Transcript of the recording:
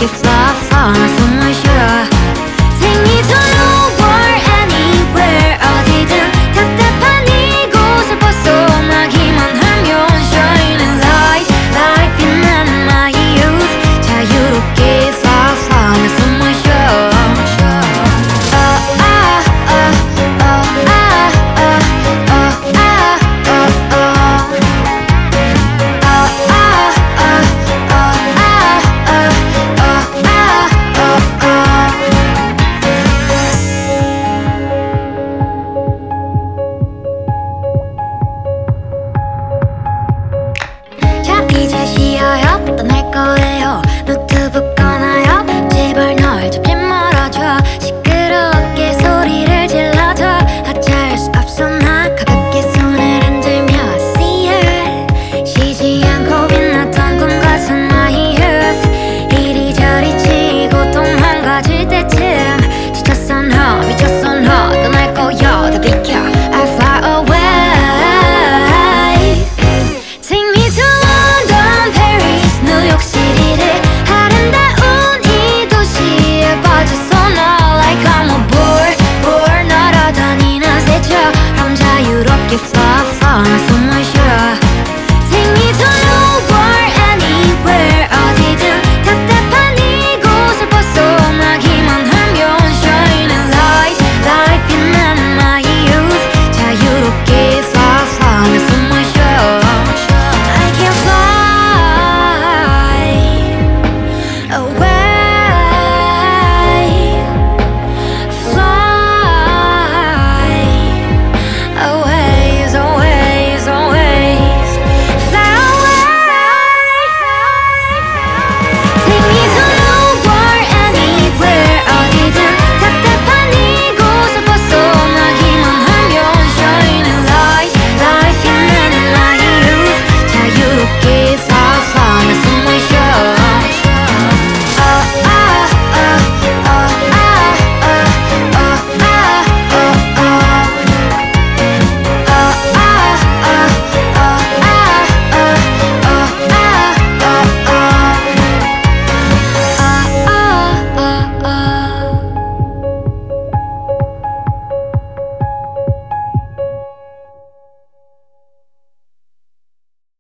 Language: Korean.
자유롭게 fly far 나 숨을 쉬어 Take me to nowhere anywhere 어디든 답답한 이곳을 벗어나기만 하면 Shining light like 빛나는 my youth 자유롭게 fly far 나 숨을 쉬어 이제 쉬어요 떠날 거예요 노트북 꺼놔요 제발 널 잡지 말아줘 시끄럽게 소리를 질러줘 어쩔 수 없어 나 가볍게 손을 흔들며 See her 쉬지 않고 빛났던 꿈 같은 my youth 이리저리 치고 도망가질 때쯤 지쳤어 너 미쳤어 너 떠날 거야 다 비켜 I fly away Take me to 뉴욕시티를 아름다운 이 도시에 빠져서 나 like I'm a board 날아다니는 새처럼 자유롭게 fly far 나 숨을 쉬어 Take me to nowhere anywhere 어디든 답답한 이곳을 벗어나기만 하면 Shining light like 빛나는 my youth 자유롭게 fly far 나 숨을 쉬어 I can fly away